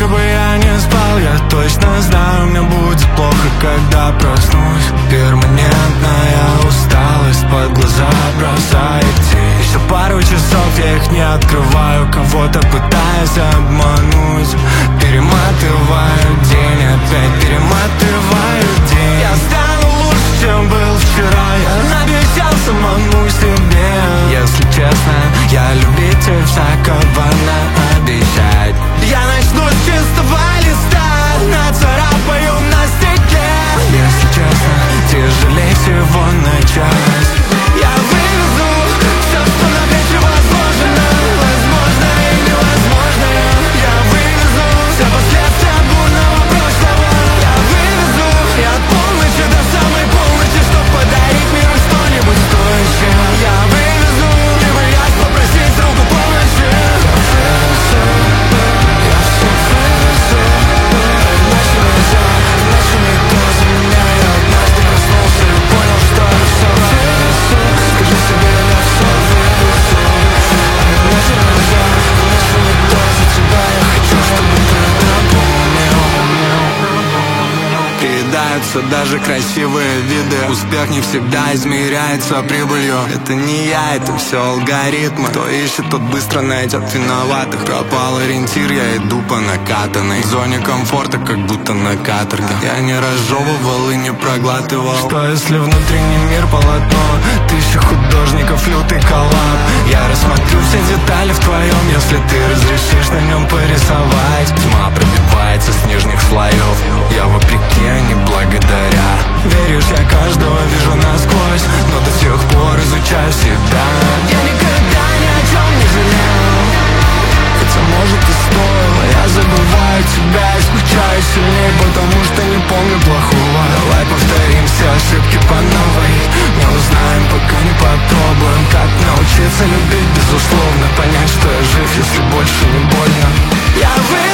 Сколько бы я не спал, я точно знаю, мне будет плохо, когда проснусь. Перманентная усталость, под глаза бросает тень. Еще пару часов я их не открываю, кого-то пытаюсь обмануть. Перематываю день, опять перематываю день. Я стану лучше, чем был вчера, я обещал самому себе. Если честно, я любитель всякого наобещать. Я начну с чистого листа, нацарапаю на стекле. Если честно, тяжелее всего начать. Я вывезу все, что на плечи возможно, возможно и невозможное. Я вывезу все последствия бурного прошлого. Я вывезу и от полночи до самой полночи, чтоб подарить миру что-нибудь стоящее. Я вывезу и боясь попросить руку помощи. Я все вывезу. Иначе нельзя, иначе никто за меня. Я однажды проснулся и понял, что я все вывезу. Скажи себе, я все вывезу. Иначе нельзя, иначе никто за тебя. Я хочу, чтобы ты это помнил. Приедаются даже красивые виды. Успех не всегда измеряется прибылью. Это не я, это все алгоритмы. Кто ищет, тот быстро найдет виноватых. Пропал ориентир, я иду по накатанной. В зоне комфорта, как будто на каторге. Я не разжевывал и не проглатывал. Что если внутренний мир полотно? Тысячи художников, лютый коллаб. Я рассмотрю все детали в твоем, если ты разрешишь на нем порисовать. Тьма пробивается с нижних слоев. Я вопреки, а не благодаря. Веришь, я каждого вижу насквозь, но до сих пор изучаю себя. Я никогда ни о чем не жалел, хотя может и стоило. Я забываю тебя и скучаю сильнее, потому что не помню плохого. Давай повторим все ошибки по новой. Не узнаем, пока не попробуем. Как научиться любить безусловно, понять, что я жив, если больше не больно. Я